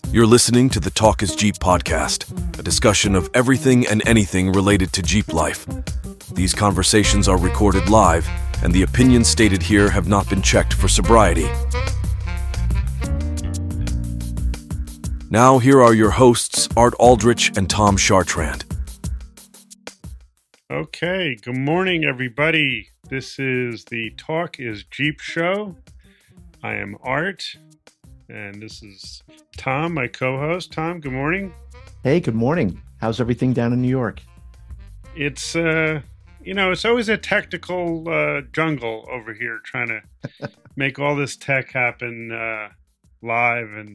You're listening to the Talk is Jeep podcast, a discussion of everything and anything related to Jeep life. These conversations are recorded live, and the opinions stated here have not been checked for sobriety. Now, here are your hosts, Art Aldrich and Tom Chartrand. Okay, good morning, everybody. This is the Talk is Jeep show. I am Art, and this is Tom, my co-host. Tom, good morning. Hey, good morning. How's everything down in New York? It's, it's always a technical jungle over here trying to make all this tech happen live. And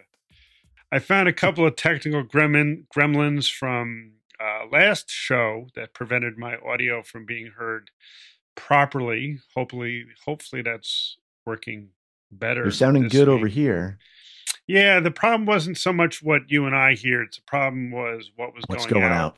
I found a couple of technical gremlins from last show that prevented my audio from being heard properly. Hopefully that's working better. You're sounding good week. Over here. Yeah, the problem wasn't so much what you and I hear. It's the problem was what's going out.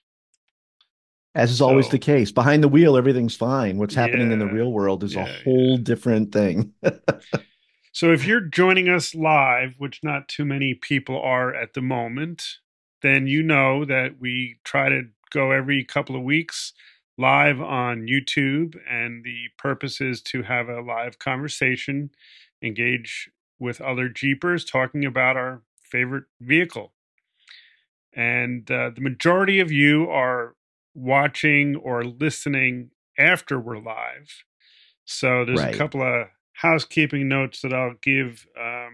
As is always the case. Behind the wheel, everything's fine. What's happening in the real world is a whole different thing. So if you're joining us live, which not too many people are at the moment, then you know that we try to go every couple of weeks live on YouTube, and the purpose is to have a live conversation, engage with other Jeepers talking about our favorite vehicle. And the majority of you are watching or listening after we're live. So there's a couple of housekeeping notes that I'll give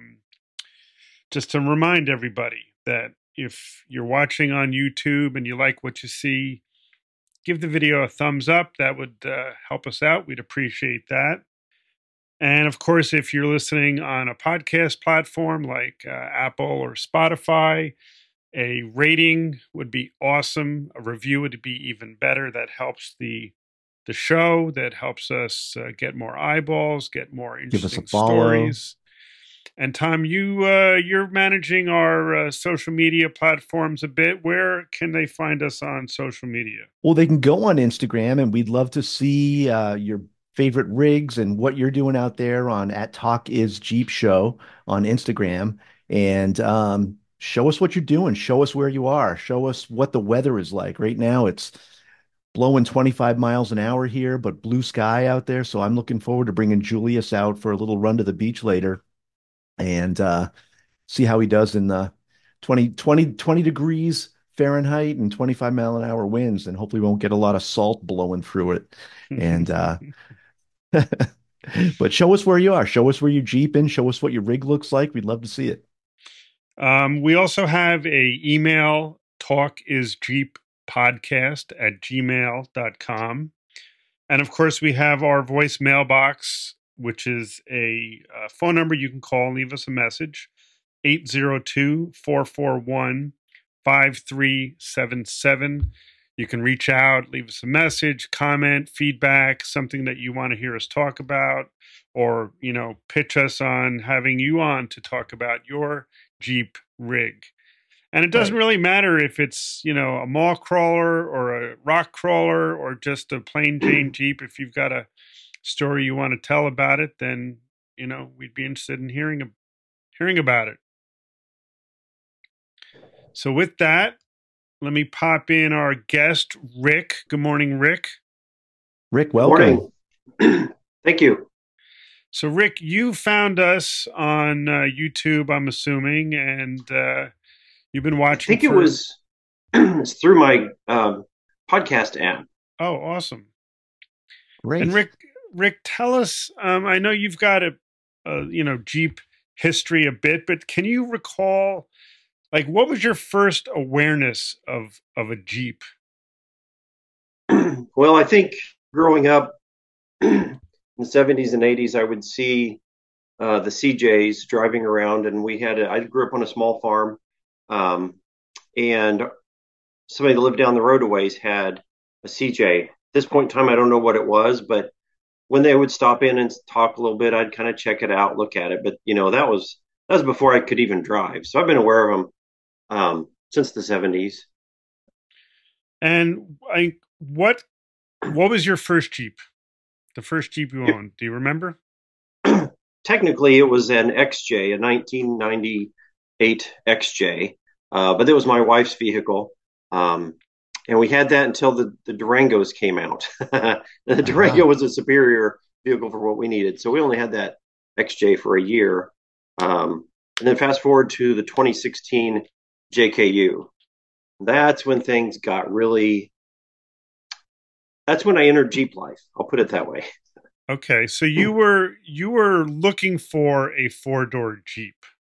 just to remind everybody that if you're watching on YouTube and you like what you see, give the video a thumbs up. That would help us out. We'd appreciate that. And of course, if you're listening on a podcast platform like Apple or Spotify, a rating would be awesome. A review would be even better. That helps the show. That helps us get more eyeballs, get more interesting stories. And Tom, you're managing our social media platforms a bit. Where can they find us on social media? Well, they can go on Instagram, and we'd love to see your favorite rigs and what you're doing out there on @TalkIsJeepShow on Instagram. And show us what you're doing. Show us where you are. Show us what the weather is like. Right now, it's blowing 25 miles an hour here, but blue sky out there. So I'm looking forward to bringing Julius out for a little run to the beach later and see how he does in the 20 degrees Fahrenheit and 25-mile-an-hour winds. And hopefully we won't get a lot of salt blowing through it. And but show us where you are. Show us where you're Jeeping. Show us what your rig looks like. We'd love to see it. We also have a email, talkisjeeppodcast@gmail.com. And of course, we have our voice mailbox, which is a phone number you can call and leave us a message, 802-441-5377. You can reach out, leave us a message, comment, feedback, something that you want to hear us talk about, or, pitch us on having you on to talk about your Jeep rig. And it doesn't really matter if it's, a mall crawler or a rock crawler or just a plain Jane Jeep. If you've got a story you want to tell about it, then, we'd be interested in hearing about it. So with that, let me pop in our guest, Rick. Good morning, Rick. Rick, welcome. Morning. Thank you. So, Rick, you found us on YouTube, I'm assuming, and you've been watching. I think it was it's through my podcast app. Oh, awesome! Great. And Rick, tell us. I know you've got a Jeep history a bit, but can you recall, what was your first awareness of a Jeep? Well, I think growing up in the 70s and 80s, I would see the CJs driving around, and I grew up on a small farm, and somebody that lived down the road a ways had a CJ. At this point in time, I don't know what it was, but when they would stop in and talk a little bit, I'd kind of check it out, look at it. But that was before I could even drive. So I've been aware of them since the 70s. And what was your first Jeep? The first Jeep you owned? Do you remember? Technically, it was an XJ, a 1990 XJ, but that was my wife's vehicle. And we had that until the Durangos came out. The Durango was a superior vehicle for what we needed. So we only had that XJ for a year. And then fast forward to the 2016 JKU. That's when things got really, that's when I entered Jeep life. I'll put it that way. Okay. So you were looking for a 4-door Jeep.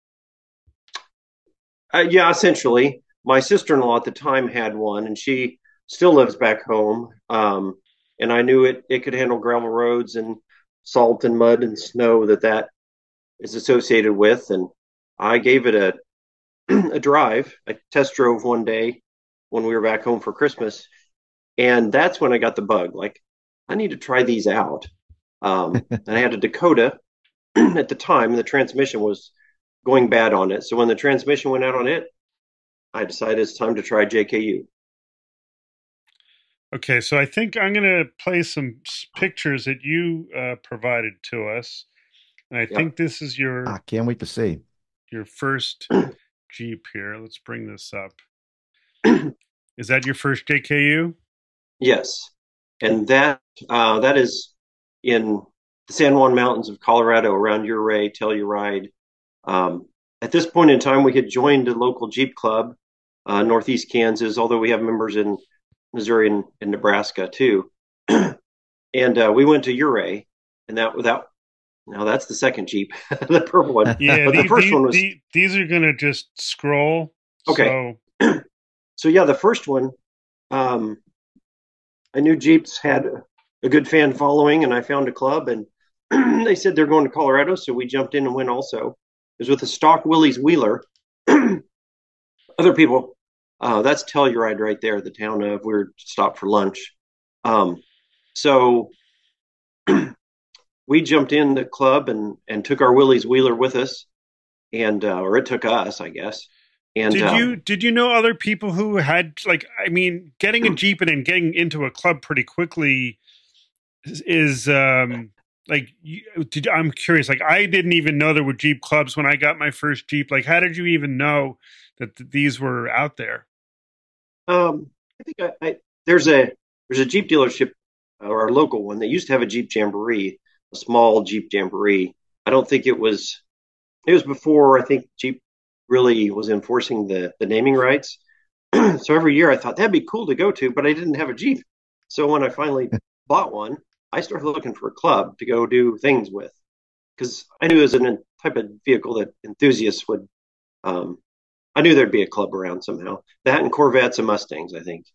Yeah, essentially. My sister-in-law at the time had one, and she still lives back home. And I knew it could handle gravel roads and salt and mud and snow that is associated with. And I gave it a drive. I test drove one day when we were back home for Christmas, and that's when I got the bug. Like, I need to try these out. And I had a Dakota at the time, and the transmission was going bad on it. So when the transmission went out on it, I decided it's time to try JKU. Okay, so I think I'm going to play some pictures that you provided to us, and I think this is I can't wait to see your first Jeep here. Let's bring this up. Is that your first JKU? Yes, and that is in the San Juan Mountains of Colorado, around Ouray, Telluride. At this point in time, we had joined a local Jeep club, Northeast Kansas, although we have members in Missouri and Nebraska too. And we went to Ouray, and now that's the second Jeep, the purple one. Yeah, but the first one was. These are going to just scroll. Okay. So yeah, the first one, I knew Jeeps had a good fan following, and I found a club, and they said they're going to Colorado, so we jumped in and went also. It was with a stock Willys Wheeler. Other people, that's Telluride right there, the town of. We were stopped for lunch. So we jumped in the club and took our Willys Wheeler with us, and or it took us, I guess. And did you know other people who had, like, I mean, getting a Jeep and then getting into a club pretty quickly is like, I'm curious. Like, I didn't even know there were Jeep clubs when I got my first Jeep. Like, how did you even know that these were out there? I think there's a Jeep dealership, or a local one, that used to have a Jeep Jamboree, a small Jeep Jamboree. I don't think it was before, I think, Jeep really was enforcing the naming rights. So every year I thought that'd be cool to go to, but I didn't have a Jeep. So when I finally bought one, I started looking for a club to go do things with, because I knew it was a type of vehicle that enthusiasts would. I knew there'd be a club around somehow. That and Corvettes and Mustangs, I think.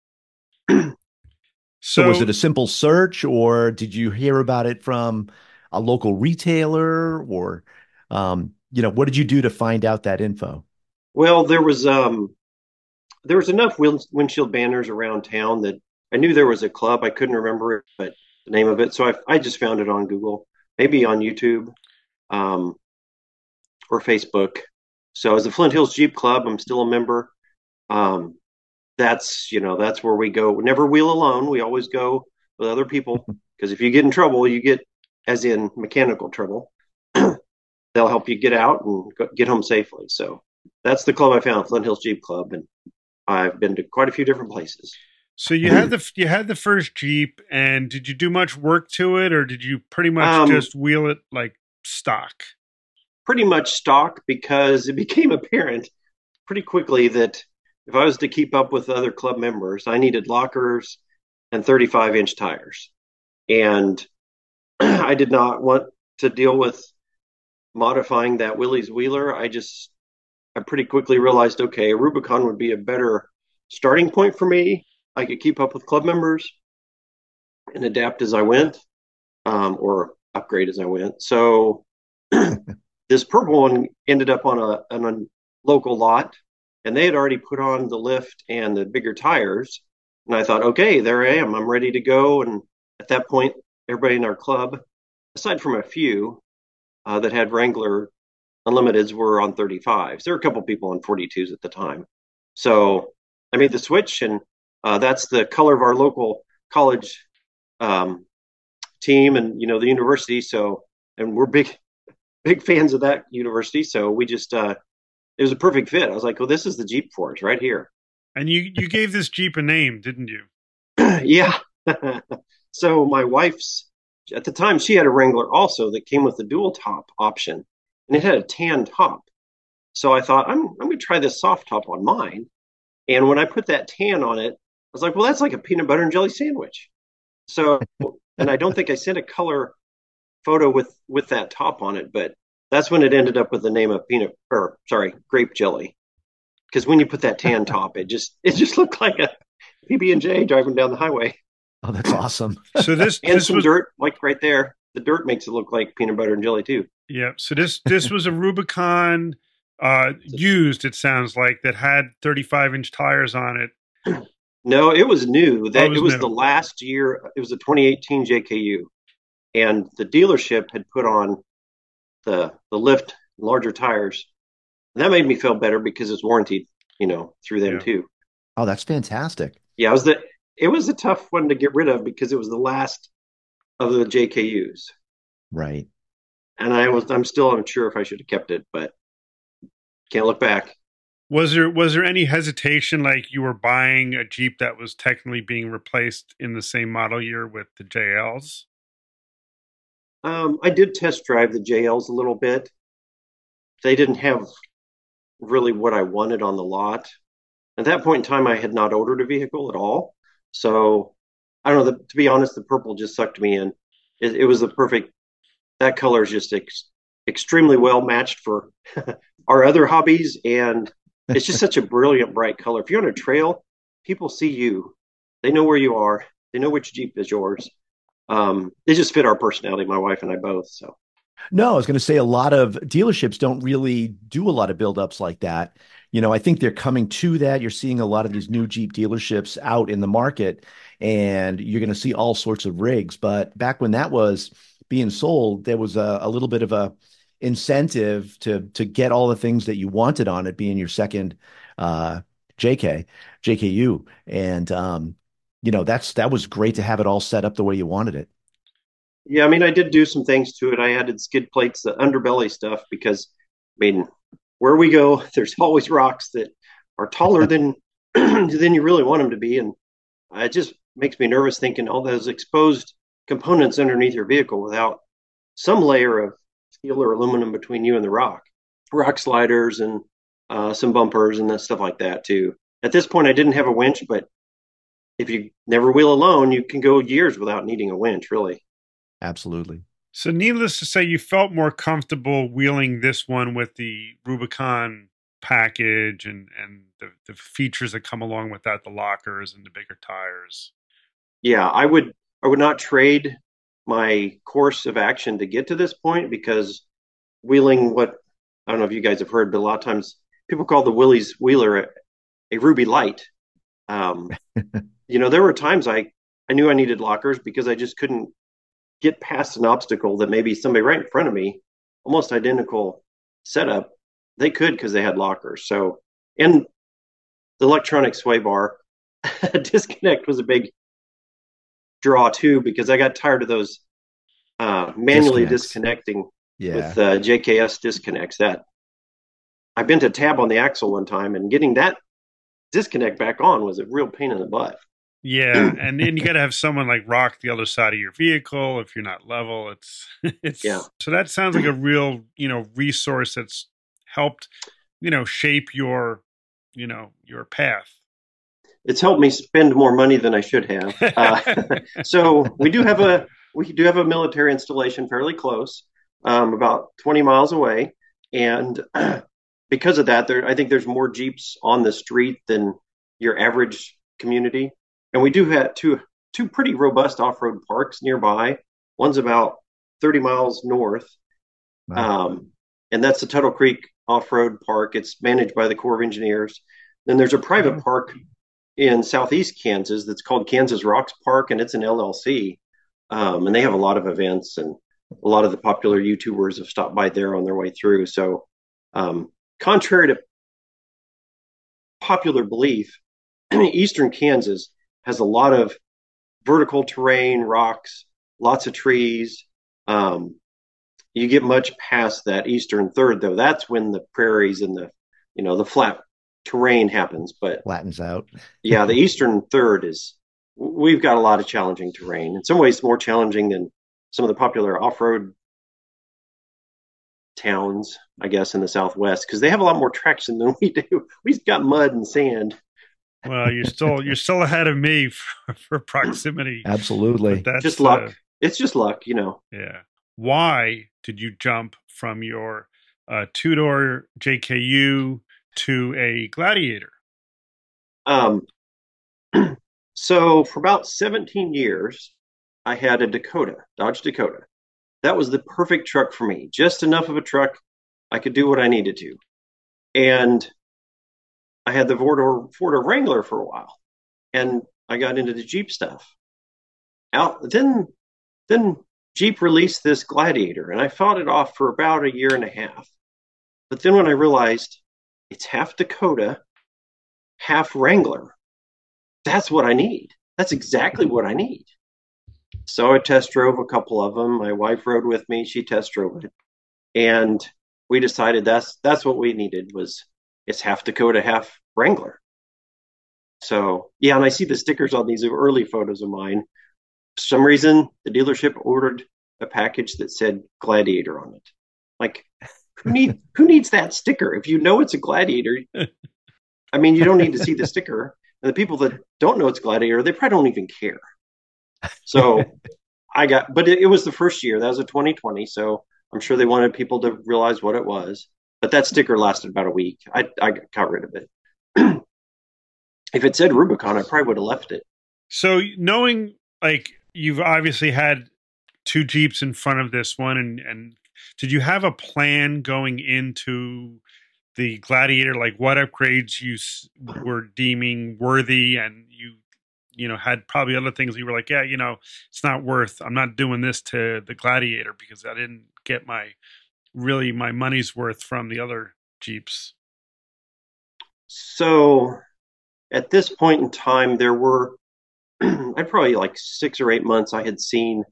So was it a simple search, or did you hear about it from a local retailer, or what did you do to find out that info? Well, there was enough windshield banners around town that I knew there was a club. I couldn't remember it, but the name of it. So I just found it on Google, maybe on YouTube, or Facebook. So as the Flint Hills Jeep Club, I'm still a member. That's where we go. We never wheel alone. We always go with other people, because if you get in trouble, you get, as in mechanical trouble, they'll help you get out and get home safely. So that's the club I found, Flint Hills Jeep Club, and I've been to quite a few different places. So you had the first Jeep, and did you do much work to it, or did you pretty much just wheel it like stock? Pretty much stock, because it became apparent pretty quickly that if I was to keep up with other club members, I needed lockers and 35-inch tires. And I did not want to deal with modifying that Willys Wheeler. I pretty quickly realized, okay, a Rubicon would be a better starting point for me. I could keep up with club members and adapt as I went, or upgrade as I went. So this purple one ended up on a local lot, and they had already put on the lift and the bigger tires. And I thought, okay, there I am. I'm ready to go. And at that point, everybody in our club, aside from a few that had Wrangler Unlimiteds, were on 35s. There were a couple people on 42s at the time. So I made the switch, and that's the color of our local college team, and the university. So, and we're big fans of that university. So we just it was a perfect fit. I was like, well, this is the Jeep for us right here. And you gave this Jeep a name, didn't you? Yeah. So my wife's, at the time, she had a Wrangler also that came with the dual top option, and it had a tan top. So I thought, I'm going to try this soft top on mine. And when I put that tan on it, I was like, well, that's like a peanut butter and jelly sandwich. So, and I don't think I sent a color photo with that top on it, but that's when it ended up with the name of grape jelly. Because when you put that tan top, it just looked like a PB&J driving down the highway. Oh, that's awesome. So this and this some was dirt, like right there. The dirt makes it look like peanut butter and jelly too. yeah. So this was a Rubicon used. It sounds like that had 35-inch tires on it. No, it was new. It was new. the last year. It was a 2018 JKU, and the dealership had put on the lift larger tires. And that made me feel better because it's warranted, through them too. Oh, that's fantastic. Yeah, it was a tough one to get rid of because it was the last of the JKUs. Right. And I'm still unsure if I should have kept it, but can't look back. Was there any hesitation, like you were buying a Jeep that was technically being replaced in the same model year with the JLs? I did test drive the JLs a little bit. They didn't have really what I wanted on the lot. At that point in time, I had not ordered a vehicle at all. So I don't know. To be honest, the purple just sucked me in. It was the perfect. That color is just extremely well matched for our other hobbies, and it's just such a brilliant, bright color. If you're on a trail, people see you. They know where you are. They know which Jeep is yours. It just fit our personality, my wife and I both. So. No, I was going to say a lot of dealerships don't really do a lot of buildups like that. I think they're coming to that. You're seeing a lot of these new Jeep dealerships out in the market, and you're going to see all sorts of rigs. But back when that was being sold, there was a little bit of a incentive to get all the things that you wanted on it, being your second JKU. And that was great to have it all set up the way you wanted it. Yeah, I mean, I did do some things to it. I added skid plates, the underbelly stuff, because, I mean, where we go, there's always rocks that are taller than than you really want them to be, and it just makes me nervous thinking all those exposed components underneath your vehicle without some layer of steel or aluminum between you and the rock sliders, and some bumpers and that stuff like that too. At this point, I didn't have a winch, but if you never wheel alone, you can go years without needing a winch, really. Absolutely. So needless to say, you felt more comfortable wheeling this one with the Rubicon package and the features that come along with that, the lockers and the bigger tires. Yeah, I would not trade my course of action to get to this point, because wheeling what, I don't know if you guys have heard, but a lot of times people call the Willys Wheeler a Ruby Light. There were times I knew I needed lockers because I just couldn't get past an obstacle that maybe somebody right in front of me, almost identical setup, they could because they had lockers. So, and the electronic sway bar disconnect was a big draw too, because I got tired of those manually disconnecting with JKS disconnects. That I bent a tab on the axle one time, and getting that disconnect back on was a real pain in the butt. Yeah, and then you got to have someone like rock the other side of your vehicle if you're not level. It's yeah. So that sounds like a real resource that's helped shape your path. It's helped me spend more money than I should have. So we do have a military installation fairly close, about 20 miles away, and because of that, I think there's more Jeeps on the street than your average community. And we do have two pretty robust off-road parks nearby. One's about 30 miles north. Wow. And that's the Tuttle Creek Off-Road Park. It's managed by the Corps of Engineers. Then there's a private park in southeast Kansas that's called Kansas Rocks Park, and it's an LLC. And they have a lot of events, and a lot of the popular YouTubers have stopped by there on their way through. So contrary to popular belief, eastern Kansas has a lot of vertical terrain, rocks, lots of trees. You get much past that eastern third, though. That's when the prairies and the the flat terrain happens. But Flattens out. yeah, the eastern third we've got a lot of challenging terrain. In some ways, more challenging than some of the popular off-road towns, I guess, in the Southwest, because they have a lot more traction than we do. We've got mud and sand. Well, you're still ahead of me for proximity. Absolutely. But that's just luck. It's just luck, Yeah. Why did you jump from your two-door JKU to a Gladiator? So for about 17 years, I had a Dodge Dakota. That was the perfect truck for me. Just enough of a truck I could do what I needed to. And I had the four-door Wrangler for a while. And I got into the Jeep stuff. Then Jeep released this Gladiator, and I fought it off for about a year and a half. But then when I realized it's half Dakota, half Wrangler, that's what I need. That's exactly what I need. So I test drove a couple of them. My wife rode with me. She test drove it. And we decided that's what we needed it's half Dakota, half Wrangler. So, yeah, and I see the stickers on these early photos of mine. For some reason, the dealership ordered a package that said Gladiator on it. Like, who needs that sticker? If you know it's a Gladiator, I mean, you don't need to see the sticker. And the people that don't know it's Gladiator, they probably don't even care. So but it was the first year. That was a 2020. So I'm sure they wanted people to realize what it was. But that sticker lasted about a week. I got rid of it. If it said Rubicon, I probably would have left it. So knowing, like, you've obviously had two Jeeps in front of this one, and did you have a plan going into the Gladiator, like what upgrades you were deeming worthy, and you had probably other things you were like, yeah, it's not worth, I'm not doing this to the Gladiator because I didn't get my money's worth from the other Jeeps? So at this point in time, there were, I'd probably like 6 or 8 months, I had seen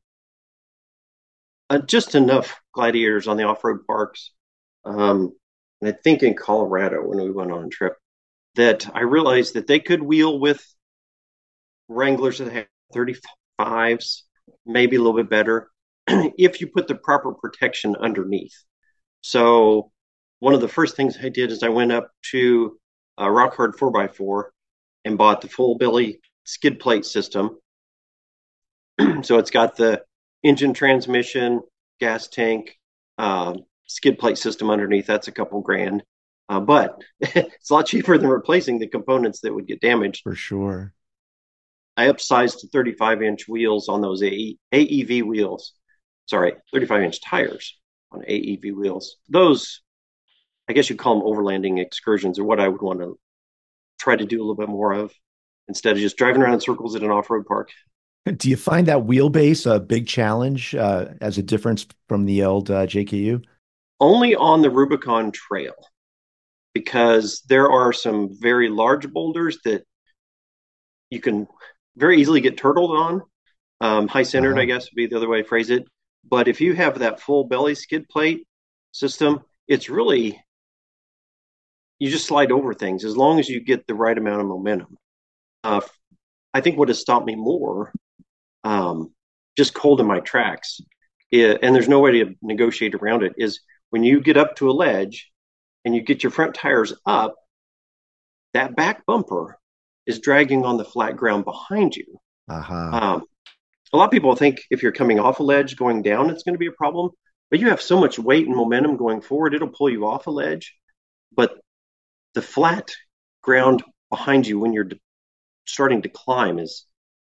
just enough Gladiators on the off-road parks. And I think in Colorado when we went on a trip, that I realized that they could wheel with Wranglers that have 35s, maybe a little bit better, if you put the proper protection underneath. So one of the first things I did is I went up to a Rock Hard 4x4 and bought the full belly skid plate system. So it's got the engine, transmission, gas tank, skid plate system underneath. That's a couple grand. But it's a lot cheaper than replacing the components that would get damaged. For sure. I upsized to 35-inch wheels on those AEV wheels. Sorry, 35-inch tires on AEV wheels. Those, I guess you'd call them overlanding excursions, or what I would want to try to do a little bit more of instead of just driving around in circles at an off-road park. Do you find that wheelbase a big challenge as a difference from the old JKU? Only on the Rubicon Trail, because there are some very large boulders that you can very easily get turtled on. High-centered, I guess would be the other way to phrase it. But if you have that full belly skid plate system, it's really, you just slide over things as long as you get the right amount of momentum. I think what has stopped me more, just cold in my tracks, and there's no way to negotiate around it, is when you get up to a ledge and you get your front tires up, that back bumper is dragging on the flat ground behind you. A lot of people think if you're coming off a ledge going down, it's going to be a problem. But you have so much weight and momentum going forward, it'll pull you off a ledge. But the flat ground behind you when you're starting to climb is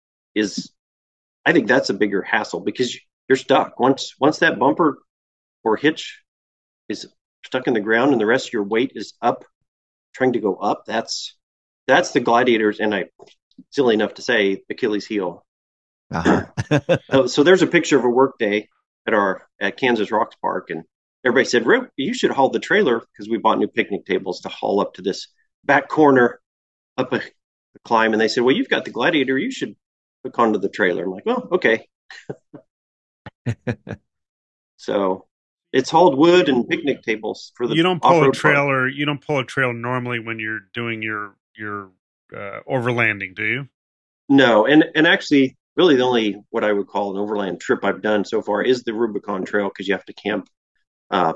I think that's a bigger hassle, because you're stuck. Once that bumper or hitch is stuck in the ground and the rest of your weight is up, trying to go up, that's the Gladiators, and I'm silly enough to say, Achilles heel. So there's a picture of a work day at Kansas Rocks Park, and everybody said, "Rip, you should haul the trailer," because we bought new picnic tables to haul up to this back corner up a climb. And they said, "Well, you've got the Gladiator, you should hook onto the trailer." I'm like, "Well, okay." So It's hauled wood and picnic tables for the You don't pull a off-road park. trailer. You don't pull a trailer normally when you're doing your overlanding, do you? No, and actually, really the only what I would call an overland trip I've done so far is the Rubicon Trail because you have to camp. Uh,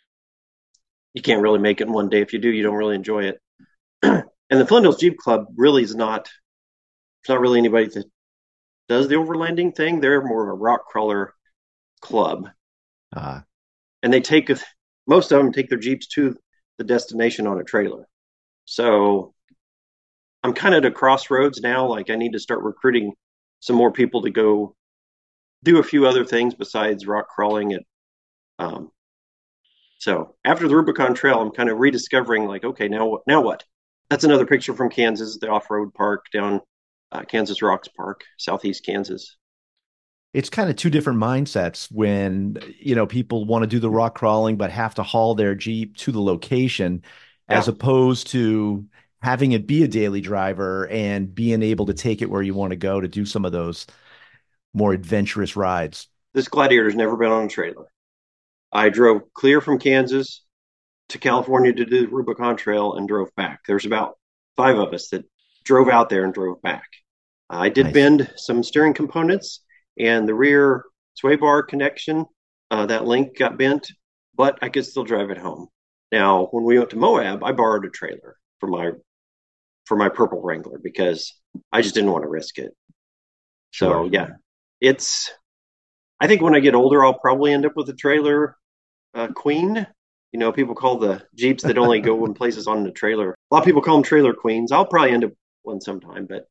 you can't really make it in one day. If you do, you don't really enjoy it. And the Flint Hills Jeep Club really is not. It's not really anybody that does the overlanding thing. They're more of a rock crawler club, Uh, and most of them take their Jeeps to the destination on a trailer. So I'm kind of at a crossroads now. Like I need to start recruiting some more people to go do a few other things besides rock crawling. Um, so after the Rubicon Trail, I'm kind of rediscovering like, okay, now what? That's another picture from Kansas, the off-road park down Kansas Rocks Park, southeast Kansas. it's kind of two different mindsets when, people want to do the rock crawling, but have to haul their Jeep to the location as Yeah, opposed to having it be a daily driver and being able to take it where you want to go to do some of those more adventurous rides. this Gladiator's never been on a trailer. I drove clear from Kansas to California to do the Rubicon Trail and drove back. There's about 5 of us that drove out there and drove back. I did Nice. bend some steering components and the rear sway bar connection. That link got bent, but I could still drive it home. Now, when we went to Moab, I borrowed a trailer for my purple Wrangler because I just didn't want to risk it. So Sure. yeah, it's. I think when I get older, I'll probably end up with a trailer queen. People call the Jeeps that only go in places on the trailer. A lot of people call them trailer queens. I'll probably end up one sometime, but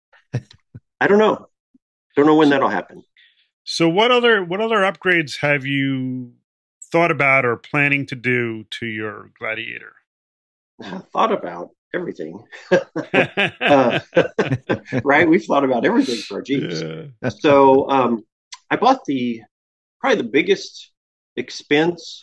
I don't know. Don't know when that'll happen. So what other upgrades have you thought about or planning to do to your Gladiator? I thought about everything. Right? We've thought about everything for our Jeeps. Yeah. So I bought probably the biggest expense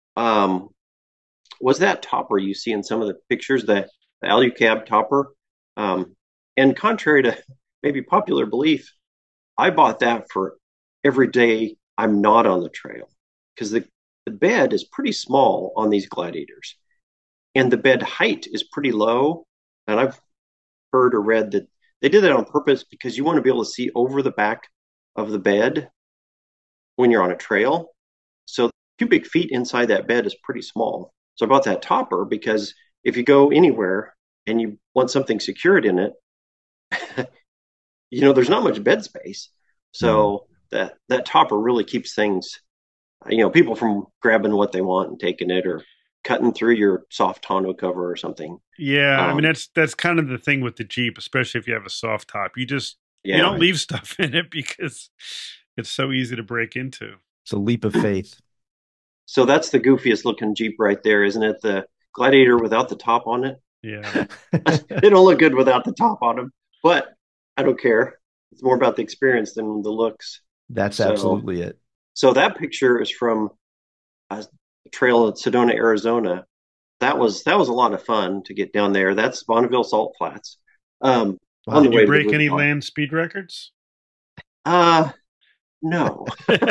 was that topper you see in some of the pictures, the Alucab topper. And contrary to maybe popular belief, I bought that for every day I'm not on the trail because the bed is pretty small on these Gladiators and the bed height is pretty low. And I've heard or read that they did that on purpose because you want to be able to see over the back of the bed when you're on a trail. So cubic feet inside that bed is pretty small. So I bought that topper because if you go anywhere and you want something secured in it, there's not much bed space. So that topper really keeps things, people from grabbing what they want and taking it or cutting through your soft tonneau cover or something. Yeah, I mean that's kind of the thing with the Jeep, especially if you have a soft top. You don't leave stuff in it because it's so easy to break into. It's a leap of faith. So that's the goofiest looking Jeep right there, isn't it? The Gladiator without the top on it. Yeah. They don't look good without the top on them, but I don't care. It's more about the experience than the looks. That's absolutely it. So that picture is from a trail at Sedona, Arizona. That was a lot of fun to get down there. That's Bonneville Salt Flats. Did you break any land speed records? No.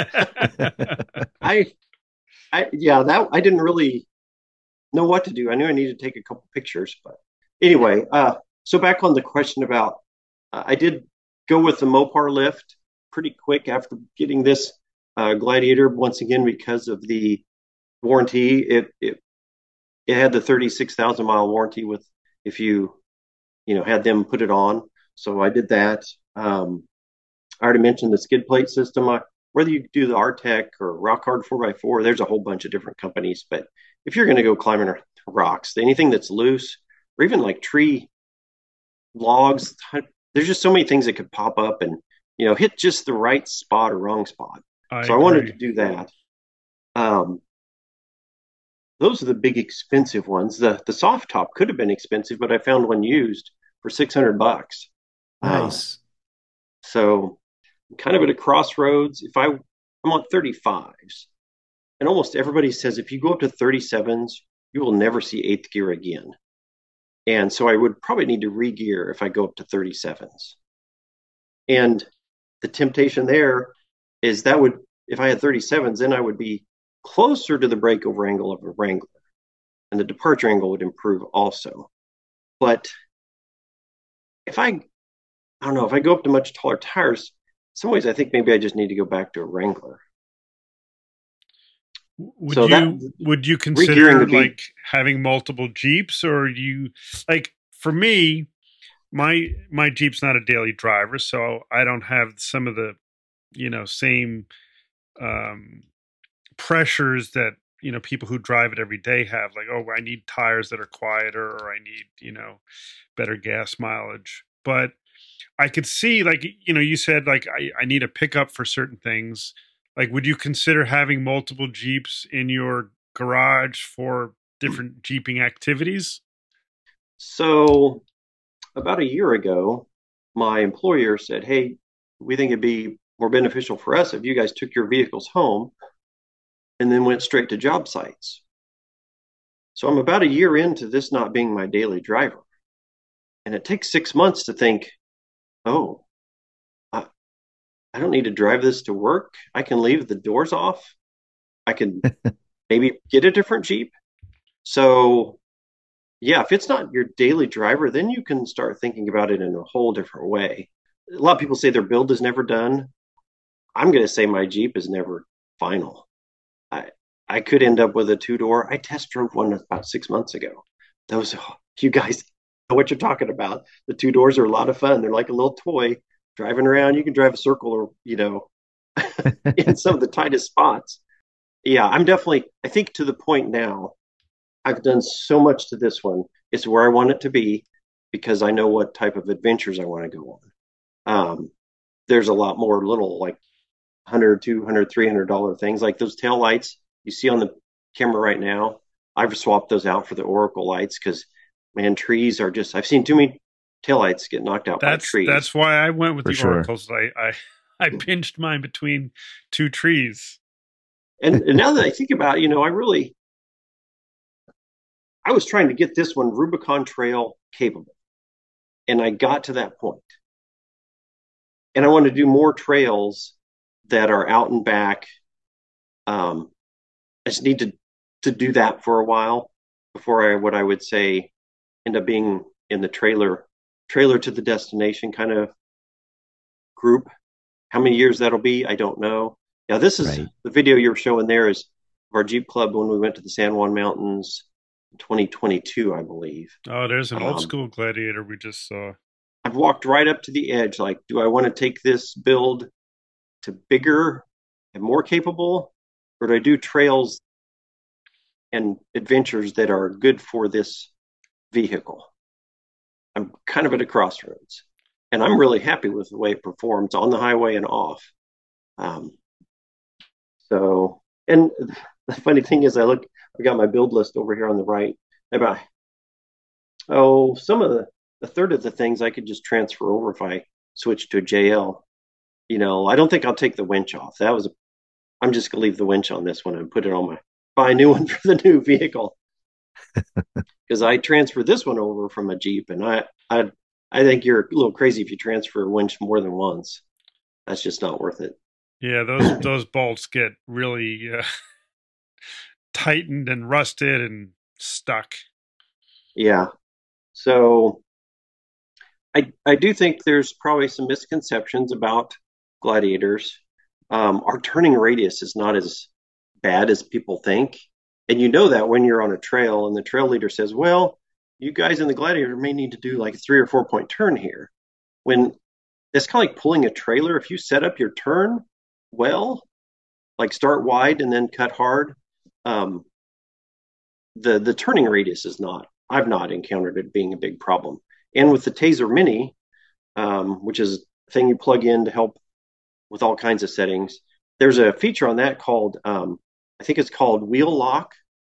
I didn't really know what to do. I knew I needed to take a couple pictures, but anyway, so back on the question about, I did go with the Mopar lift pretty quick after getting this Gladiator once again because of the warranty. It had the 36,000 mile warranty with if you had them put it on. So I did that. I already mentioned the skid plate system. Whether you do the Artec or Rock Hard 4x4, there's a whole bunch of different companies. But if you're going to go climbing rocks, anything that's loose or even like tree logs, there's just so many things that could pop up and hit just the right spot or wrong spot. I wanted to do that. Those are the big expensive ones. The soft top could have been expensive, but I found one used for $600. Nice. So I'm kind of at a crossroads. I'm on 35s, and almost everybody says if you go up to 37s, you will never see eighth gear again. And so I would probably need to re-gear if I go up to 37s. And the temptation there is if I had 37s, then I would be closer to the breakover angle of a Wrangler, and the departure angle would improve also. But if I don't know, if I go up to much taller tires, in some ways I think maybe I just need to go back to a Wrangler. Would you consider like having multiple Jeeps, or like for me, my Jeep's not a daily driver, so I don't have some of the same pressures that people who drive it every day have, like, oh, I need tires that are quieter, or I need better gas mileage. But I could see, like, you said, like, I need a pickup for certain things. Like, would you consider having multiple Jeeps in your garage for different Jeeping activities? So about a year ago, my employer said, hey, we think it'd be more beneficial for us if you guys took your vehicles home and then went straight to job sites. So I'm about a year into this not being my daily driver. And it takes 6 months to think, oh, I don't need to drive this to work. I can leave the doors off. I can maybe get a different Jeep. So, yeah, if it's not your daily driver, then you can start thinking about it in a whole different way. A lot of people say their build is never done. I'm going to say my Jeep is never final. I could end up with a 2-door. I test drove one about 6 months ago. Those, you guys know what you're talking about. The 2 doors are a lot of fun. They're like a little toy. Driving around, you can drive a circle, or in some of the tightest spots. Yeah, I think to the point now, I've done so much to this one. It's where I want it to be, because I know what type of adventures I want to go on. There's a lot more little, like $100, $200, $300 things, like those tail lights you see on the camera right now. I've swapped those out for the Oracle lights because, man, trees are just, I've seen too many taillights get knocked out by trees. That's why I went with the Oracles. I pinched mine between 2 trees. And now that I think about it, I was trying to get this one Rubicon Trail capable. And I got to that point. And I want to do more trails that are out and back. I just need to do that for a while before what I would say end up being in the trailer to the destination kind of group. How many years that'll be, I don't know. Yeah, this is right. The video you're showing there is our Jeep Club when we went to the San Juan Mountains in 2022, I believe. Oh, there's an old school Gladiator we just saw. I've walked right up to the edge. Like, do I want to take this build to bigger and more capable, or do I do trails and adventures that are good for this vehicle? I'm kind of at a crossroads, and I'm really happy with the way it performs on the highway and off. And the funny thing is, I got my build list over here on the right. About some of a third of the things I could just transfer over if I switch to a JL. I don't think I'll take the winch off. I'm just gonna leave the winch on this one and put it on buy a new one for the new vehicle. Because I transferred this one over from a Jeep, and I think you're a little crazy if you transfer a winch more than once. That's just not worth it. Yeah, those bolts get really tightened and rusted and stuck. Yeah, so I do think there's probably some misconceptions about Gladiators. Our turning radius is not as bad as people think. And you know that when you're on a trail and the trail leader says, well, you guys in the Gladiator may need to do like a 3 or 4 point turn here. When it's kind of like pulling a trailer. If you set up your turn well, like start wide and then cut hard, the turning radius I've not encountered it being a big problem. And with the Tazer Mini, which is a thing you plug in to help with all kinds of settings, there's a feature on that called, I think it's called wheel lock,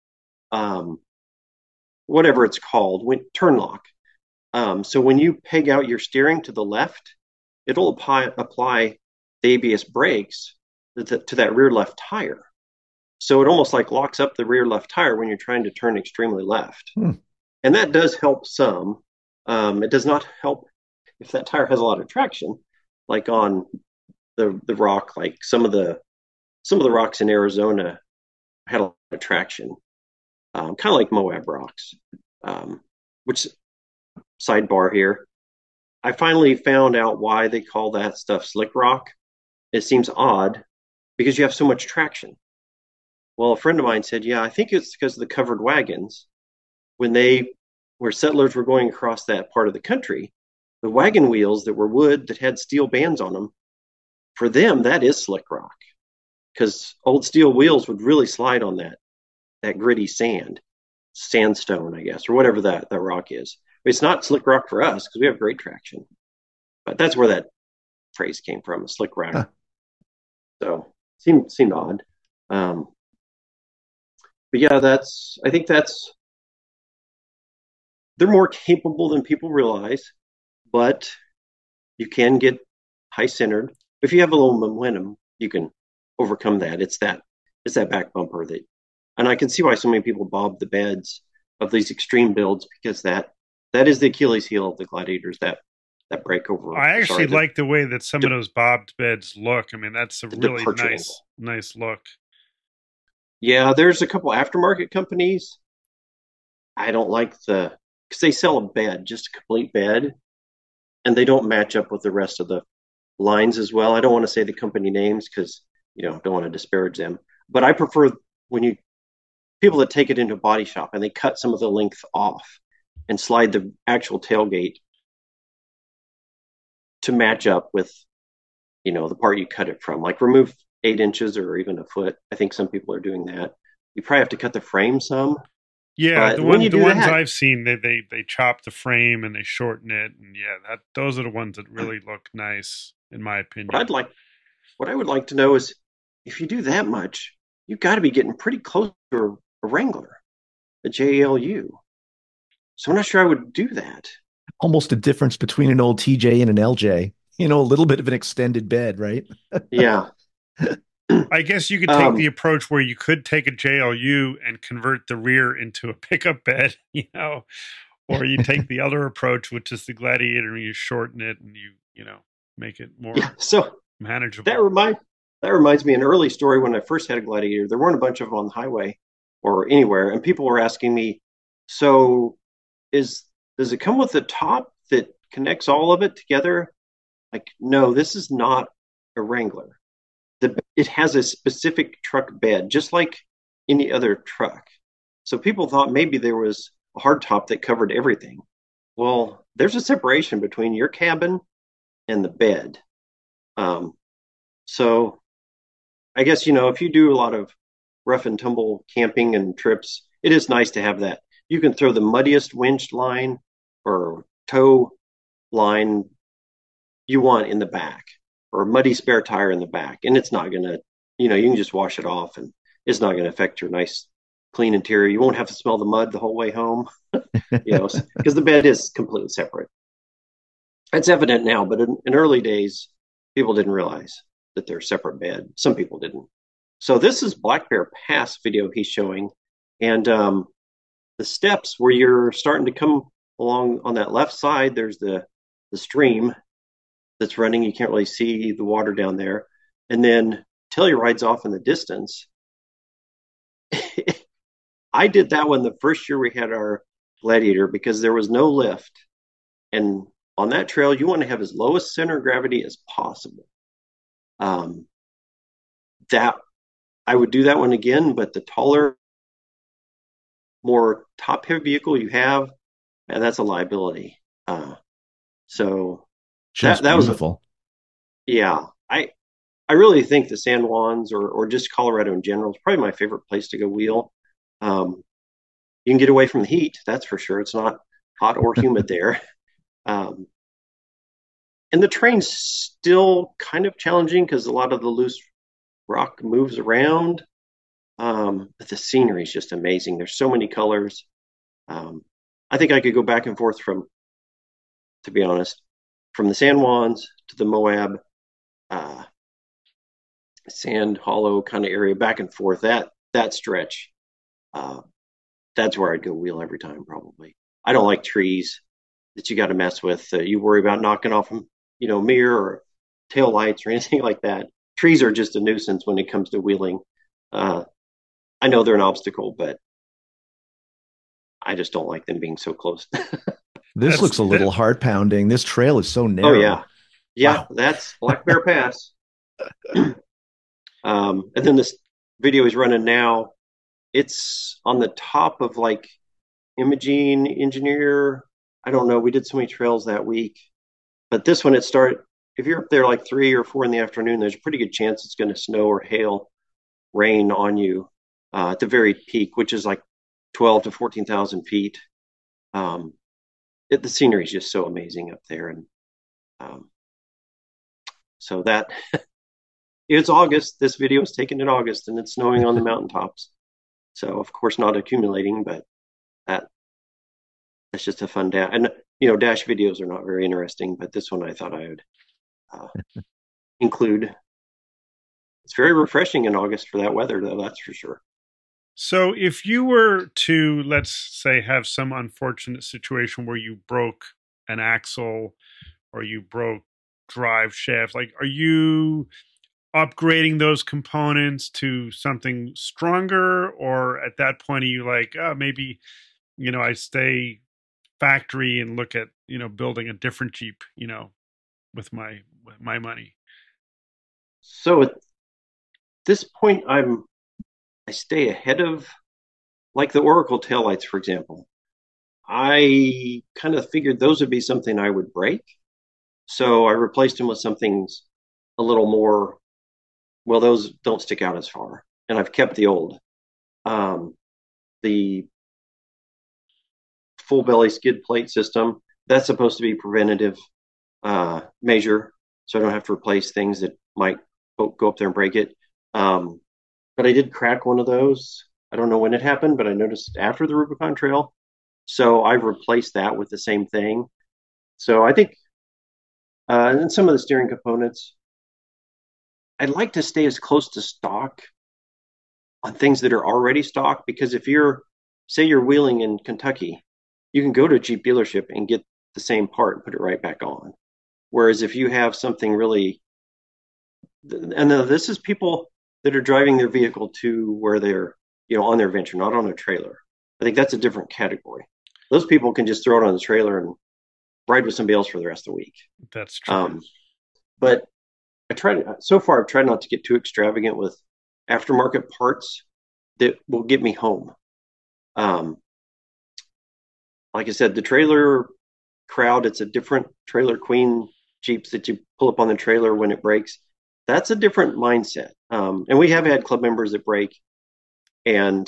whatever it's called, turn lock. So when you peg out your steering to the left, it'll apply the ABS brakes to that rear left tire. So it almost like locks up the rear left tire when you're trying to turn extremely left. And that does help some. It does not help if that tire has a lot of traction, like on the rock, like some of the rocks in Arizona had a lot of traction, kind of like Moab rocks. Which, sidebar here, I finally found out why they call that stuff slick rock. It seems odd because you have so much traction. Well, a friend of mine said, yeah, I think it's because of the covered wagons. Where settlers were going across that part of the country, the wagon wheels that were wood that had steel bands on them, for them, that is slick rock because old steel wheels would really slide on that gritty sandstone, I guess, or whatever that rock is. It's not slick rock for us because we have great traction. But that's where that phrase came from, a slick rock. Huh. So seemed odd. But yeah, I think they're more capable than people realize, but you can get high centered. If you have a little momentum, you can overcome that. It's that back bumper and I can see why so many people bob the beds of these extreme builds, because that is the Achilles heel of the Gladiators, that breakover. I actually like the way that some of those bobbed beds look. I mean, that's a really nice look. Yeah, there's a couple aftermarket companies. I don't like because they sell a bed, just a complete bed, and they don't match up with the rest of the lines as well. I don't want to say the company names because don't want to disparage them, but I prefer when people that take it into a body shop and they cut some of the length off and slide the actual tailgate to match up with the part you cut it from, like remove 8 inches or even a foot. I think some people are doing that. You probably have to cut the frame some. Yeah, the ones I've seen, they chop the frame and they shorten it, and those are the ones that really look nice, in my opinion. What I would like to know is, if you do that much, you've got to be getting pretty close to a Wrangler, a JLU. So I'm not sure I would do that. Almost a difference between an old TJ and an LJ. A little bit of an extended bed, right? Yeah. I guess you could take the approach where you could take a JLU and convert the rear into a pickup bed, or you take the other approach, which is the Gladiator, and you shorten it and you make it more manageable. That reminds me of an early story when I first had a Gladiator. There weren't a bunch of them on the highway or anywhere, and people were asking me, so does it come with a top that connects all of it together? Like, no, this is not a Wrangler. It has a specific truck bed, just like any other truck. So people thought maybe there was a hardtop that covered everything. Well, there's a separation between your cabin and the bed. So I guess, if you do a lot of rough and tumble camping and trips, it is nice to have that. You can throw the muddiest winch line or tow line you want in the back, or a muddy spare tire in the back, and it's not going to, you can just wash it off and it's not going to affect your nice clean interior. You won't have to smell the mud the whole way home, because the bed is completely separate. It's evident now, but in early days, people didn't realize that they're separate bed. Some people didn't. So this is Black Bear Pass video he's showing, and the steps where you're starting to come along on that left side, there's the stream that's running. You can't really see the water down there. And then Telluride's off in the distance. I did that one the first year we had our Gladiator because there was no lift. And on that trail, you want to have as low a center of gravity as possible. That I would do that one again, but the taller, more top-heavy vehicle you have, and that's a liability. So that was beautiful. I really think the San Juans or just Colorado in general is probably my favorite place to go wheel. You can get away from the heat, that's for sure. It's not hot or humid there. And the terrain's still kind of challenging because a lot of the loose rock moves around. But the scenery is just amazing. There's so many colors. I think I could go back and forth to be honest, from the San Juans to the Moab, Sand Hollow kind of area, back and forth. That stretch, that's where I'd go wheel every time. Probably. I don't like trees that you got to mess with. You worry about knocking off them, mirror or tail lights or anything like that. Trees are just a nuisance when it comes to wheeling. I I know they're an obstacle, but I just don't like them being so close. This That's looks a little that. heart pounding. This trail is so Oh narrow. yeah, yeah, Wow. that's Black Bear Pass. And then this video is running now. It's on the top of like Imogene Engineer. I don't know. We did so many trails that week, but this one it started. If you're up there like 3 or 4 in the afternoon, there's a pretty good chance it's going to snow or hail, rain on you at the very peak, which is like 12 to 14,000 feet. Um, the scenery is just so amazing up there, and um, so that it's August. This video is taken in August, and it's snowing on the mountaintops. So of course not accumulating, but that that's just a fun dash. And dash videos are not very interesting, but this one I thought I would uh, include. It's very refreshing in August for that weather, though. That's for sure. So if you were to, let's say, have some unfortunate situation where you broke an axle or you broke drive shafts, like, are you upgrading those components to something stronger, or at that point are you like, oh, maybe I stay factory and look at building a different Jeep, with my money? So at this point, I stay ahead of like the Oracle taillights, for example. I kind of figured those would be something I would break. So I replaced them with something a little more, well, those don't stick out as far. And I've kept the old. The full belly skid plate system, that's supposed to be preventative measure. So I don't have to replace things that might go up there and break it. But I did crack one of those. I don't know when it happened, but I noticed after the Rubicon Trail. So I've replaced that with the same thing. So I think, and some of the steering components, I'd like to stay as close to stock on things that are already stock, because if say you're wheeling in Kentucky, you can go to a Jeep dealership and get the same part and put it right back on. Whereas if you have something really, and this is people that are driving their vehicle to where they're, on their venture, not on a trailer. I think that's a different category. Those people can just throw it on the trailer and ride with somebody else for the rest of the week. That's true. But so far I've tried not to get too extravagant with aftermarket parts that will get me home. Like I said, the trailer crowd, it's a different Trailer Queen Jeeps that you pull up on the trailer when it breaks. That's a different mindset. And we have had club members that break, and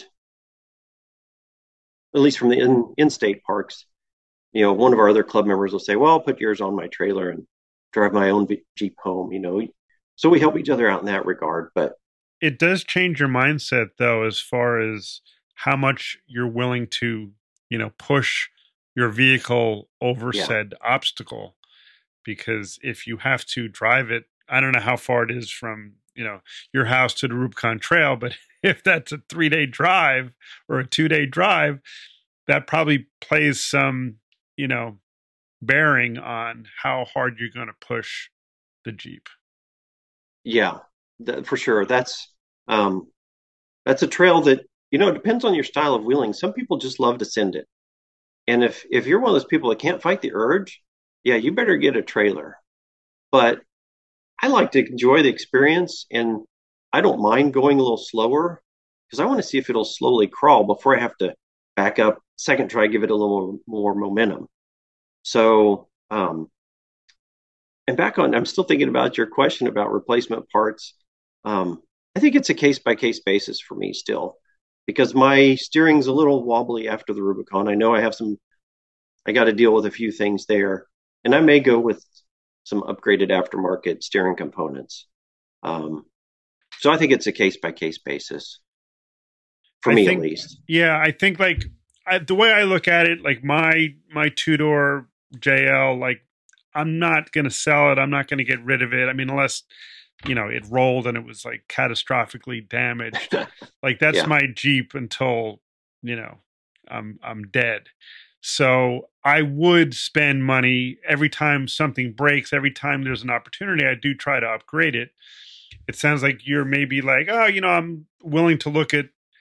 at least from the in-state parks, one of our other club members will say, well, I'll put yours on my trailer and drive my own Jeep home, So we help each other out in that regard. But it does change your mindset, though, as far as how much you're willing to, push your vehicle over said obstacle. Because if you have to drive it, I don't know how far it is from, your house to the Rubicon Trail, but if that's a 3-day drive or a 2-day drive, that probably plays some, bearing on how hard you're going to push the Jeep. Yeah, for sure. That's a trail that, it depends on your style of wheeling. Some people just love to send it. And if you're one of those people that can't fight the urge, yeah, you better get a trailer. But I like to enjoy the experience, and I don't mind going a little slower because I want to see if it'll slowly crawl before I have to back up, second try, give it a little more momentum. So, and I'm still thinking about your question about replacement parts. I think it's a case by case basis for me still, because my steering's a little wobbly after the Rubicon. I know I got to deal with a few things there, and I may go with some upgraded aftermarket steering components. So I think it's a case by case basis for me, at least. Yeah, I think the way I look at it, like my 2-door JL, like I'm not going to sell it. I'm not going to get rid of it. I mean, unless it rolled and it was like catastrophically damaged. Like that's my Jeep until I'm dead. So I would spend money every time something breaks. Every time there's an opportunity, I do try to upgrade it. It sounds like you're maybe like, oh, I'm willing to look at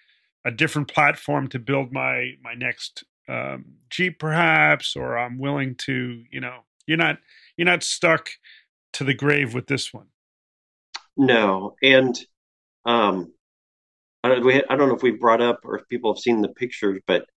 a different platform to build my next Jeep, perhaps, or I'm willing to, you're not stuck to the grave with this one. No, and I don't know if we've brought up or if people have seen the pictures, but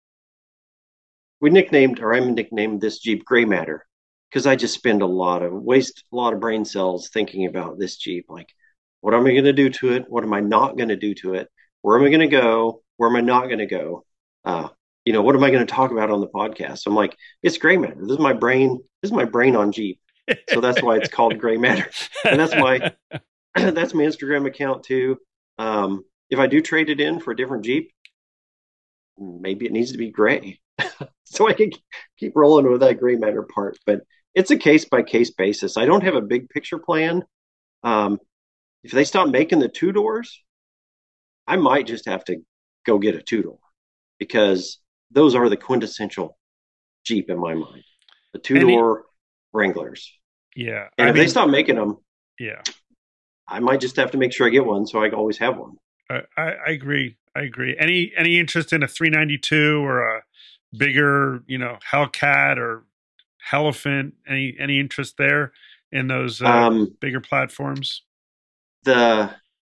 I'm nicknamed this Jeep Gray Matter because I just waste a lot of brain cells thinking about this Jeep. Like, what am I going to do to it? What am I not going to do to it? Where am I going to go? Where am I not going to go? What am I going to talk about on the podcast? So I'm like, it's Gray Matter. This is my brain. This is my brain on Jeep. So that's why it's called Gray Matter. And that's my Instagram account too. If I do trade it in for a different Jeep, maybe it needs to be gray. So I can keep rolling with that Gray Matter part. But it's a case by case basis. I don't have a big picture plan. If they stop making the 2-doors, I might just have to go get a 2-door because those are the quintessential Jeep in my mind. The 2-door Wranglers. Yeah. And if they stop making them, yeah, I might just have to make sure I get one so I always have one. I agree. Any interest in a 392 or a bigger, Hellcat or Elephant? Any interest there in those bigger platforms? There's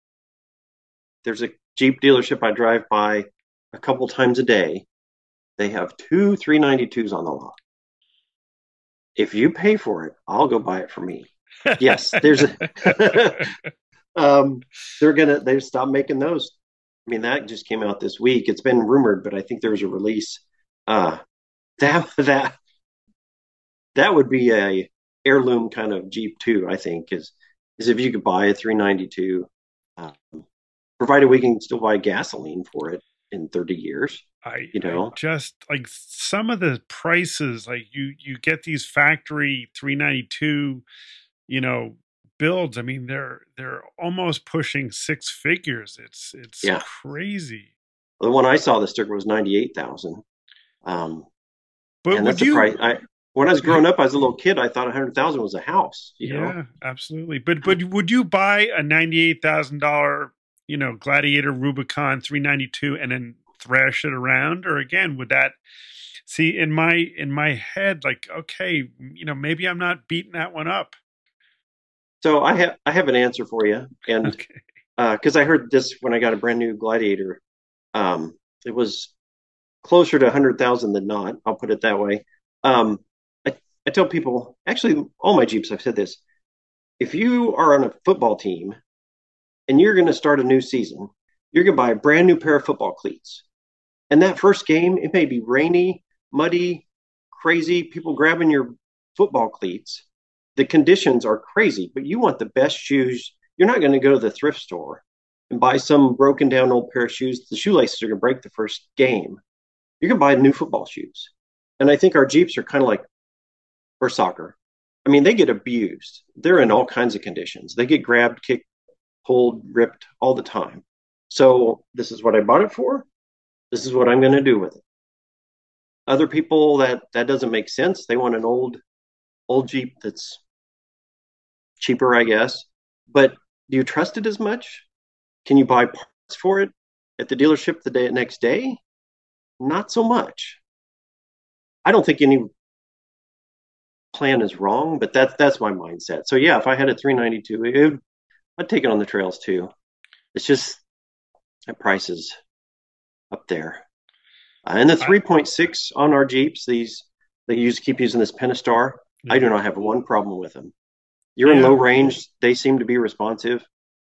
a Jeep dealership I drive by a couple times a day. They have 2 392s on the lot. If you pay for it, I'll go buy it for me. Yes, there's they've stopped making those. I mean, that just came out this week. It's been rumored, but I think there was a release. That would be a heirloom kind of Jeep too, I think, is if you could buy a 392, provided we can still buy gasoline for it in 30 years. I just like some of the prices, like you get these factory 392, builds. I mean, they're almost pushing 6 figures. It's crazy. The one I saw, the sticker was 98,000. But and that's the price. When I was growing up as a little kid, I thought 100,000 was a house. You know? Absolutely. But would you buy a $98,000, Gladiator Rubicon 392 and then thrash it around? Or again, would that see in my head, like, okay, maybe I'm not beating that one up. So I have an answer for you, and because I heard this when I got a brand new Gladiator, it was closer to 100,000 than not. I'll put it that way. I tell people, actually, all my Jeeps, I've said this: if you are on a football team and you're going to start a new season, you're going to buy a brand new pair of football cleats, and that first game, it may be rainy, muddy, crazy, people grabbing your football cleats. The conditions are crazy, but you want the best shoes. You're not going to go to the thrift store and buy some broken down old pair of shoes. The shoelaces are going to break the first game. You're going to buy new football shoes. And I think our Jeeps are kind of like, or soccer. I mean, they get abused. They're in all kinds of conditions. They get grabbed, kicked, pulled, ripped all the time. So this is what I bought it for. This is what I'm going to do with it. Other people, that doesn't make sense. They want an old Jeep that's cheaper, I guess. But do you trust it as much? Can you buy parts for it at the dealership the next day? Not so much. I don't think any plan is wrong, but that's my mindset. So yeah, if I had a 392, I'd take it on the trails too. It's just that price is up there. And the 3.6 on our Jeeps, they keep using this Pentastar. I do not have one problem with them. You're in low range. They seem to be responsive.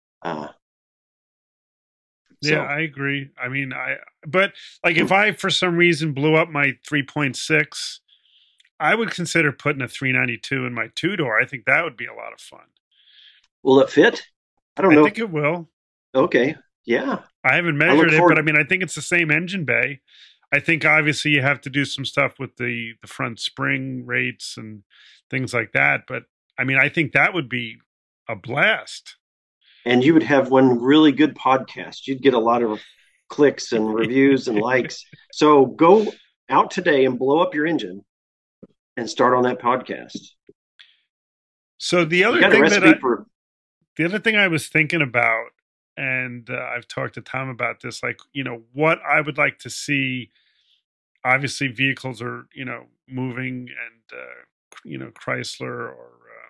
Yeah, I agree. I mean, but like if I, for some reason, blew up my 3.6, I would consider putting a 392 in my 2-door. I think that would be a lot of fun. Will it fit? I don't know. I think it will. Okay. Yeah. I haven't measured it, but I mean, I think it's the same engine bay. I think obviously you have to do some stuff with the front spring rates and things like that. But I mean, I think that would be a blast. And you would have one really good podcast. You'd get a lot of clicks and reviews and likes. So go out today and blow up your engine and start on that podcast. So the other thing I was thinking about and I've talked to Tom about this, like, what I would like to see. Obviously vehicles are, moving, and Chrysler, or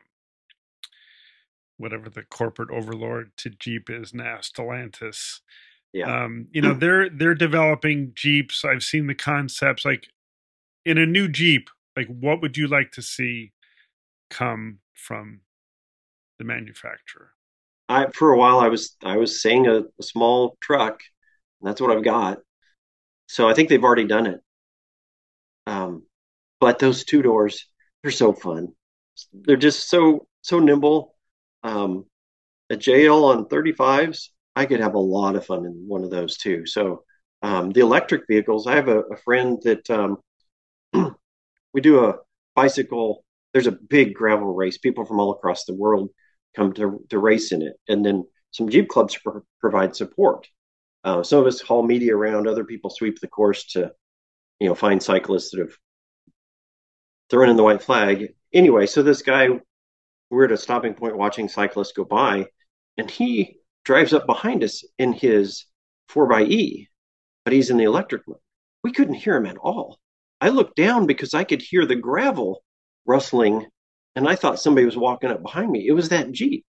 whatever the corporate overlord to Jeep is now, Stellantis. Yeah. They're developing Jeeps. I've seen the concepts. Like, in a new Jeep, like, what would you like to see come from the manufacturer? For a while, I was saying a small truck, and that's what I've got. So I think they've already done it. But those two doors, they're so fun. They're just so nimble. A JL on 35s, I could have a lot of fun in one of those too. So the electric vehicles, I have a friend that we do a bicycle. There's a big gravel race. People from all across the world come to race in it, and then some Jeep clubs provide support. Some of us haul media around. Other people sweep the course to, find cyclists that have thrown in the white flag. Anyway, so this guy, we're at a stopping point watching cyclists go by, and he drives up behind us in his 4xe, but he's in the electric mode. We couldn't hear him at all. I looked down because I could hear the gravel rustling, and I thought somebody was walking up behind me. It was that Jeep.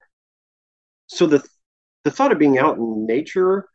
So the thought of being out in nature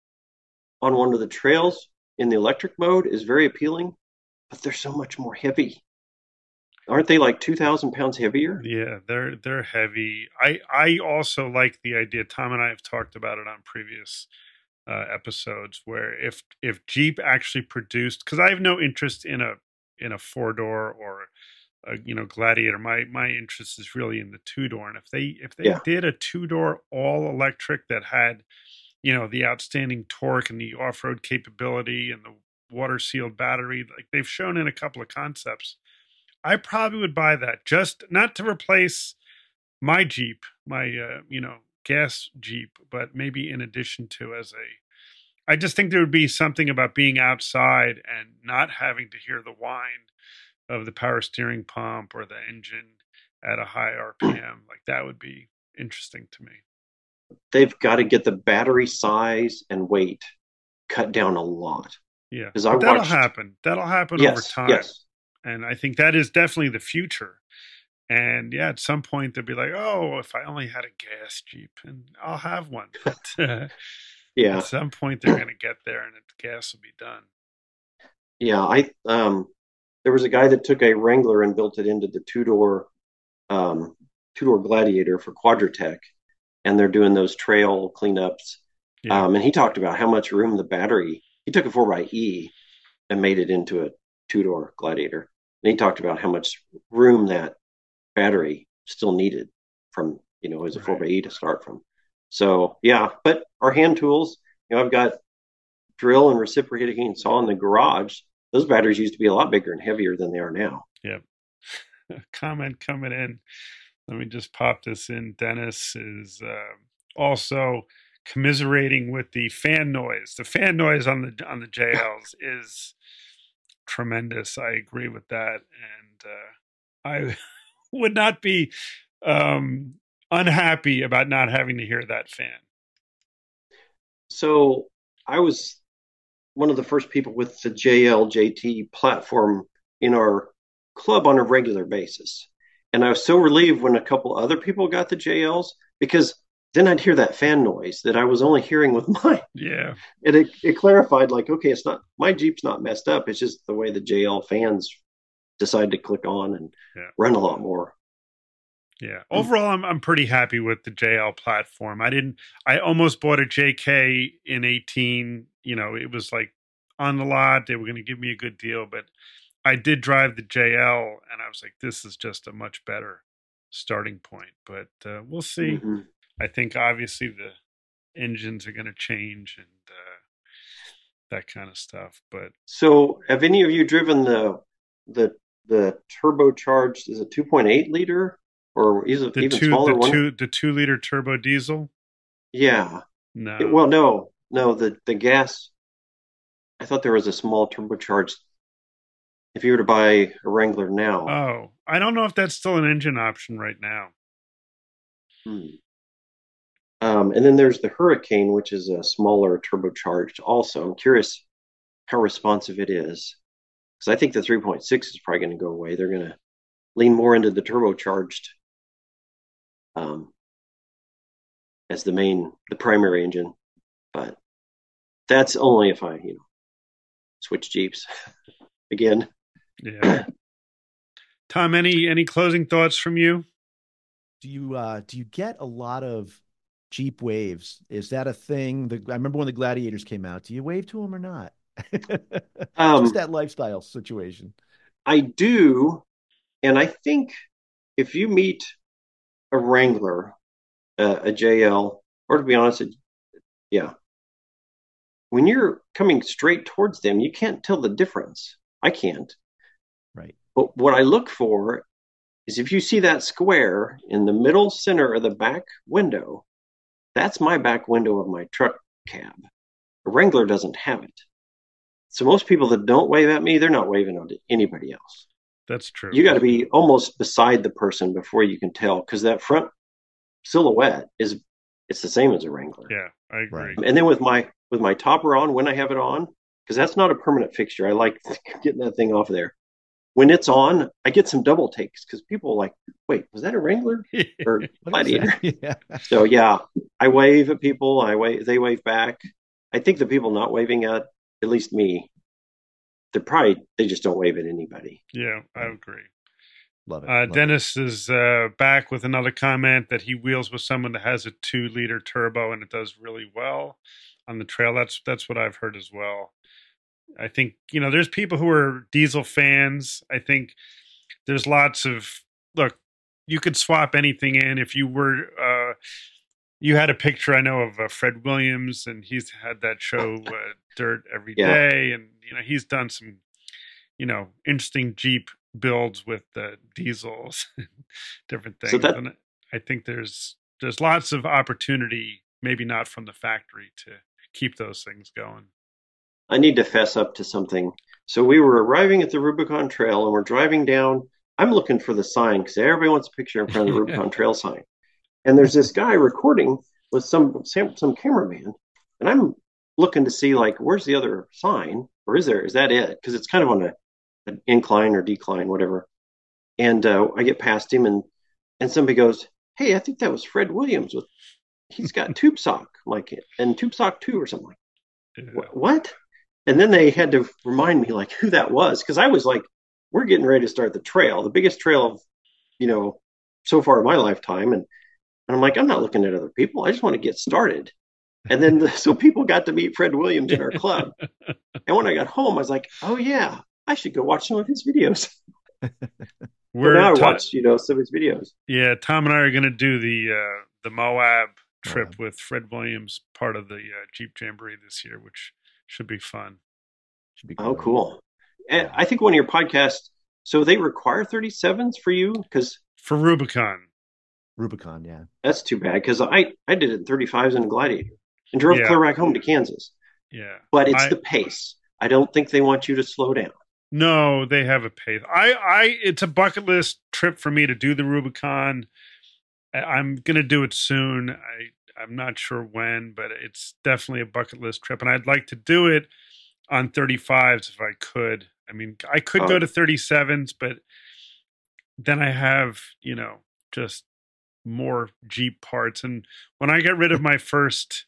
on one of the trails in the electric mode is very appealing, but they're so much more heavy. Aren't they like 2,000 pounds heavier? Yeah, they're heavy. I also like the idea. Tom and I have talked about it on previous episodes, where if Jeep actually produced, because I have no interest in a 4-door or a Gladiator. My interest is really in the 2-door, and if they did a 2-door all electric that had the outstanding torque and the off-road capability and the water sealed battery, like they've shown in a couple of concepts, I probably would buy that, just not to replace my Jeep, my gas Jeep, but maybe in addition to, I just think there would be something about being outside and not having to hear the whine of the power steering pump or the engine at a high RPM. Like, that would be interesting to me. They've got to get the battery size and weight cut down a lot. Yeah, but that'll happen. That'll happen over time. Yes. And I think that is definitely the future. And yeah, at some point they'll be like, oh, if I only had a gas Jeep, and I'll have one. But yeah, at some point they're going to get there, and the gas will be done. Yeah, there was a guy that took a Wrangler and built it into the two-door Gladiator for Quadratec, and they're doing those trail cleanups. Yeah. And he talked about how much room the battery. He took a 4xe and made it into a two-door Gladiator. And he talked about how much room that battery still needed from, as a 4xe to start from. So, yeah, but our hand tools, I've got drill and reciprocating saw in the garage. Those batteries used to be a lot bigger and heavier than they are now. Yep. Comment coming in. Let me just pop this in. Dennis is also commiserating with the fan noise. The fan noise on the JLs is tremendous. I agree with that, and I would not be unhappy about not having to hear that fan. So I was one of the first people with the JL-JT platform in our club on a regular basis. And I was so relieved when a couple other people got the JLs, because then I'd hear that fan noise that I was only hearing with mine. Yeah. And it clarified, like, okay, it's not, my Jeep's not messed up. It's just the way the JL fans decide to click on and run a lot more. Yeah. Overall, I'm pretty happy with the JL platform. I almost bought a JK in 18. It was like on the lot. They were going to give me a good deal, but I did drive the JL, and I was like, this is just a much better starting point. But we'll see. Mm-hmm. I think obviously the engines are going to change and that kind of stuff. But so, have any of you driven the turbocharged? Is it 2.8 liter? Or is it even smaller one? The 2-liter turbo diesel? Yeah. No. No, the gas. I thought there was a small turbocharged. If you were to buy a Wrangler now. Oh, I don't know if that's still an engine option right now. And then there's the Hurricane, which is a smaller turbocharged also. I'm curious how responsive it is, because I think the 3.6 is probably going to go away. They're going to lean more into the turbocharged as the primary engine. But that's only if I, switch Jeeps again. Yeah. Tom, any closing thoughts from you? Do you get a lot of Jeep waves? Is that a thing? I remember when the Gladiators came out. Do you wave to them or not? Just that lifestyle situation. I do, and I think if you meet a Wrangler, a JL, or to be honest, yeah, when you're coming straight towards them, you can't tell the difference. I can't. Right. But what I look for is if you see that square in the middle center of the back window, that's my back window of my truck cab. A Wrangler doesn't have it. So most people that don't wave at me, they're not waving at anybody else. That's true. You got to be almost beside the person before you can tell, because that front silhouette it's the same as a Wrangler. Yeah, I agree. And then with my topper on, when I have it on, because that's not a permanent fixture. I like getting that thing off there. When it's on, I get some double takes because people are like, wait, was that a Wrangler or Gladiator? Yeah. So yeah, I wave at people. They wave back. I think the people not waving at least me, they just don't wave at anybody. Yeah, I agree. Love it. Dennis is back with another comment that he wheels with someone that has a 2-liter turbo and it does really well on the trail. That's what I've heard as well. I think, there's people who are diesel fans. I think there's lots of, look, you could swap anything in. If you were, you had a picture, I know, of Fred Williams, and he's had that show Dirt every day. And, he's done some, interesting Jeep builds with the diesels, different things. So and I think there's lots of opportunity, maybe not from the factory, to keep those things going. I need to fess up to something. So we were arriving at the Rubicon Trail and we're driving down. I'm looking for the sign because everybody wants a picture in front of the Rubicon Trail sign. And there's this guy recording with some cameraman. And I'm looking to see, like, where's the other sign? Or is that it? Because it's kind of on an incline or decline, whatever. And I get past him and somebody goes, hey, I think that was Fred Williams. He's got Tube Sock, and Tube Sock 2 or something. What? And then they had to remind me, who that was. Because I was like, we're getting ready to start the trail, the biggest trail of, so far in my lifetime. And I'm like, I'm not looking at other people. I just want to get started. And then so people got to meet Fred Williams in our club. And when I got home, I was like, oh, yeah, I should go watch some of his videos. Now I watched, some of his videos. Yeah, Tom and I are going to do the Moab trip with Fred Williams, part of the Jeep Jamboree this year, which should be fun. Oh, cool. And I think one of your podcasts, so they require 37s for you? For Rubicon, yeah. That's too bad, because I did it in 35s in a Gladiator and drove clear back home to Kansas. Yeah. But it's the pace. I don't think they want you to slow down. No, they have a pace. It's a bucket list trip for me to do the Rubicon. I'm going to do it soon. I'm not sure when, but it's definitely a bucket list trip. And I'd like to do it on 35s if I could. I mean, I could go to 37s, but then I have, just more Jeep parts. And when I got rid of my first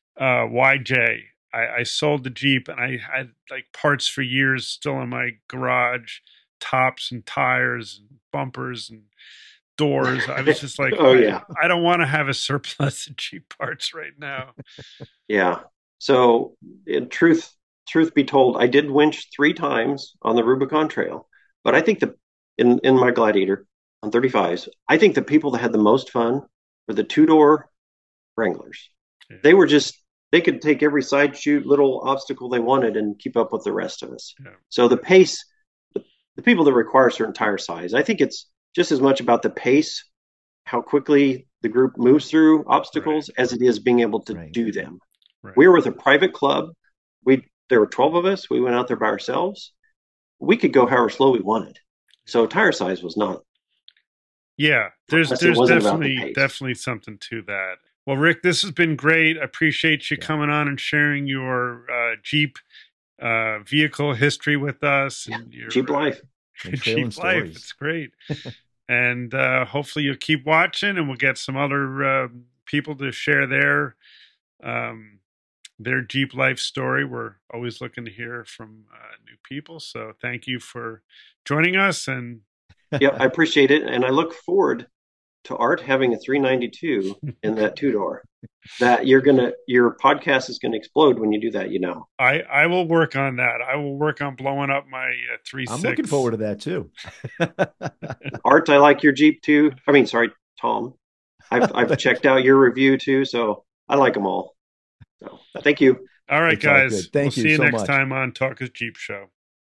YJ, I sold the Jeep and I had parts for years still in my garage, tops and tires and bumpers and doors. I was just like, I don't want to have a surplus of Jeep parts right now. Yeah. So in truth be told, I did winch 3 times on the Rubicon Trail, but I think in my Gladiator on 35s, I think the people that had the most fun were the 2-door Wranglers. Yeah. They could take every side chute, little obstacle they wanted and keep up with the rest of us. Yeah. So the pace, the people that require a certain tire size, I think it's just as much about the pace, how quickly the group moves through obstacles, as it is being able to do them. Right. We were with a private club. There were 12 of us. We went out there by ourselves. We could go however slow we wanted. So tire size was not. Yeah, there's definitely something to that. Well, Rick, this has been great. I appreciate you coming on and sharing your Jeep vehicle history with us. Yeah. And your Jeep life. Jeep life. It's great. And hopefully you'll keep watching, and we'll get some other people to share their Jeep life story. We're always looking to hear from new people. So thank you for joining us. And yeah, I appreciate it. And I look forward to Art having a 392 in that two-door. That your podcast is gonna explode when you do that. I will work on that. I will work on blowing up my 3.6. I'm looking forward to that too. Art, I like your Jeep too. I mean, sorry, Tom. I've checked out your review too, so I like them all. So thank you. All right, guys. Thank you we'll see you so next much. time on Talk is Jeep Show.